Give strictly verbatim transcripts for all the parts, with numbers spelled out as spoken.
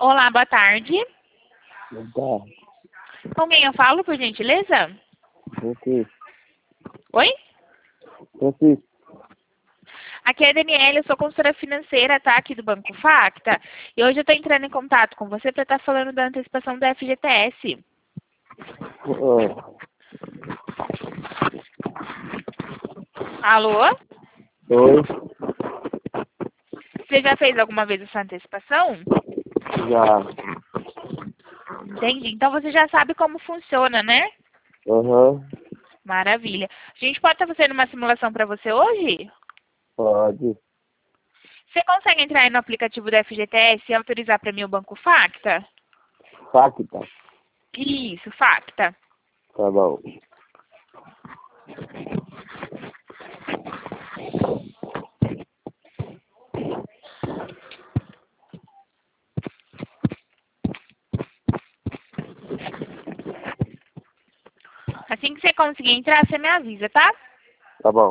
Olá, boa tarde. Boa tarde. Com quem eu falo, por gentileza? Francisco. Oi? Francisco. Aqui é a Daniela, eu sou consultora financeira, tá? Aqui do Banco Facta. E hoje eu tô entrando em contato com você para estar falando da antecipação da F G T S. Oi. Alô? Oi. Você já fez alguma vez essa antecipação? Já. Entendi. Então você já sabe como funciona, né? Aham. Maravilha. A gente pode estar fazendo uma simulação para você hoje? Pode. Você consegue entrar aí no aplicativo da F G T S e autorizar para mim o Banco Facta? Facta. Isso, Facta. Tá bom. Assim que você conseguir entrar, você me avisa, tá? Tá bom.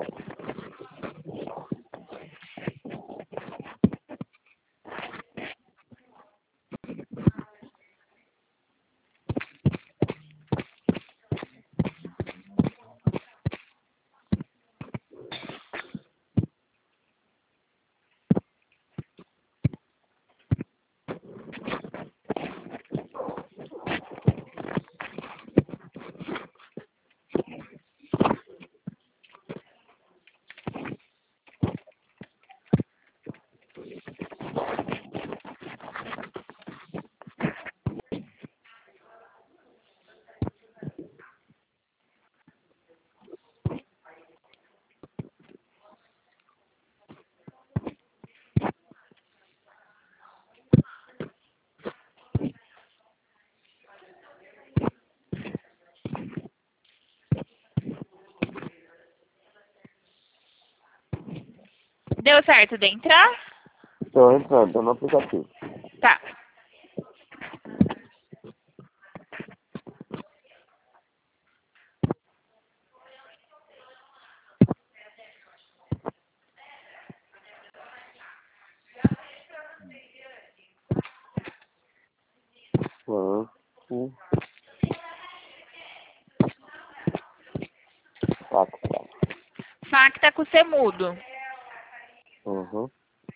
Deu certo de entrar? Tô entrando, tô no aplicativo. Tá. Banco. Facta. Facta com C mudo. Uhum.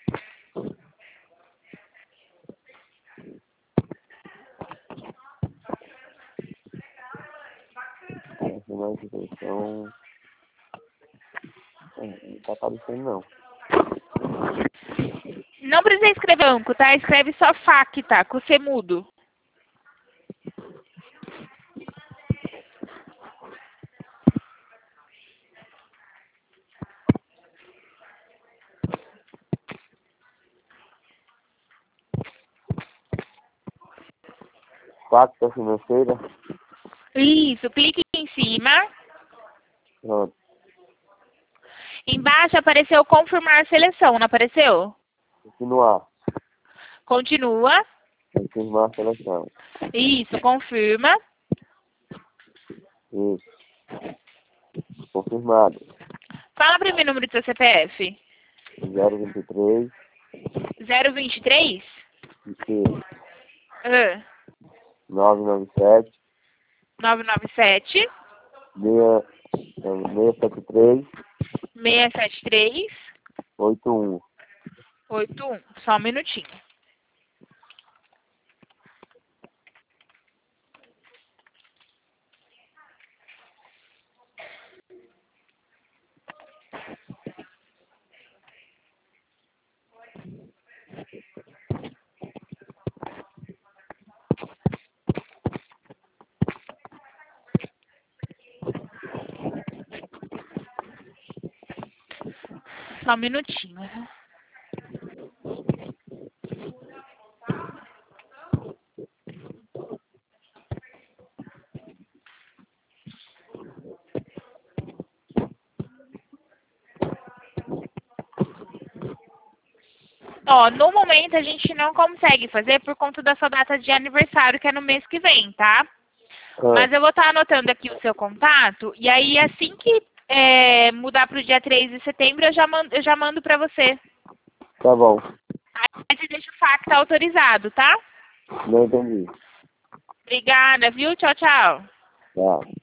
Final de inscrição. É, não tá aparecendo não. Não precisa escrever banco, tá? Escreve só Facta com C mudo. Facta financeira. Isso, clique em cima. Pronto. Embaixo apareceu confirmar seleção, não apareceu? Continuar. Continua. Confirmar a seleção. Isso, confirma. Isso. Confirmado. Fala pra mim o número do seu C P F. zero vinte e três. zero vinte e três? Isso. Ah, nove nove sete. nove nove sete, seis sete três. seis sete três, oito um. oito um. Só um minutinho. Só um minutinho. Ó, no momento a gente não consegue fazer por conta da sua data de aniversário, que é no mês que vem, tá? Ah, Mas eu vou estar anotando aqui o seu contato, e aí assim que é, mudar para o dia três de setembro, eu já mando, eu já mando para você. tá bom. Aí você deixa o Facta autorizado, tá? Não entendi. Obrigada, viu? Tchau, tchau. Tchau.